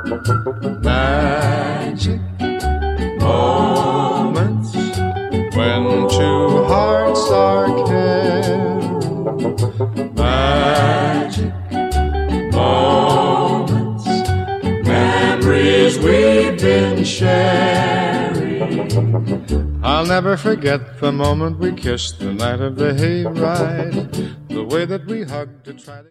Magic moments when two hearts are caring. Magic moments, memories we've been sharing. I'll never forget the moment we kissed the night of the hayride, the way that we hugged to try to